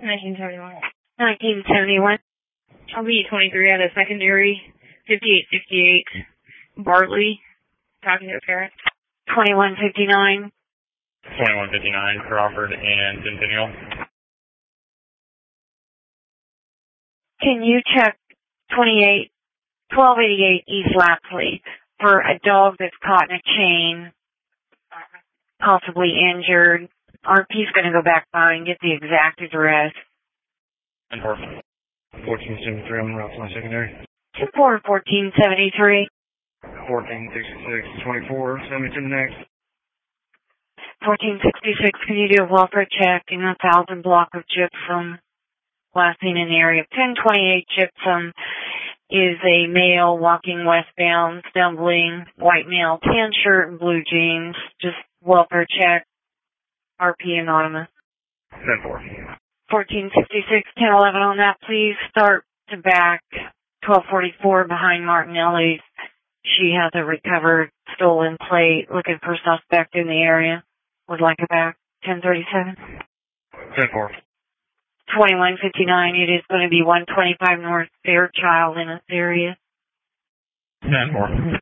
1971. 1971. I'll be 23 at a secondary, 5868 Bartley, talking to a parent. 2159. 2159 Crawford and Centennial. Can you check 1288 East Lapsley for a dog that's caught in a chain, possibly injured? RP's going to go back by and get the exact address. 1473 on the route to my secondary. 1473. 1466 24. Send me to the next. 1466, can you do a welfare check in a 1,000 block of gypsum? Last seen in the area. 1028 gypsum is a male walking westbound, stumbling, white male, tan shirt and blue jeans. Just welfare check. RP anonymous. 10-4. 1466, 1011 on that, please. Start to back. 1244 behind Martinelli's. She has a recovered stolen plate. Looking for suspect in the area. Would like it back. 1037. 10-4. 2159. It is going to be 125 North Fairchild in this area. 10-4.